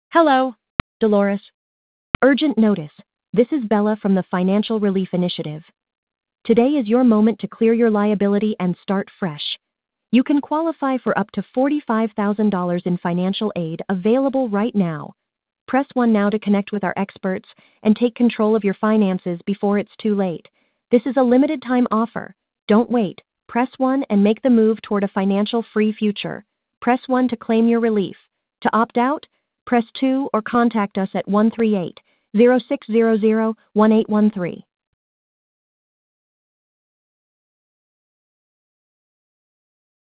Hello, Dolores. Urgent notice. This is Bella from the Financial Relief Initiative. Today is your moment to clear your liability and start fresh. You can qualify for up to $45,000 in financial aid available right now. Press 1 now to connect with our experts and take control of your finances before it's too late. This is a limited time offer. Don't wait. Press 1 and make the move toward a financial free future. Press 1 to claim your relief. To opt out, press 2 or contact us at 138 0600 1813.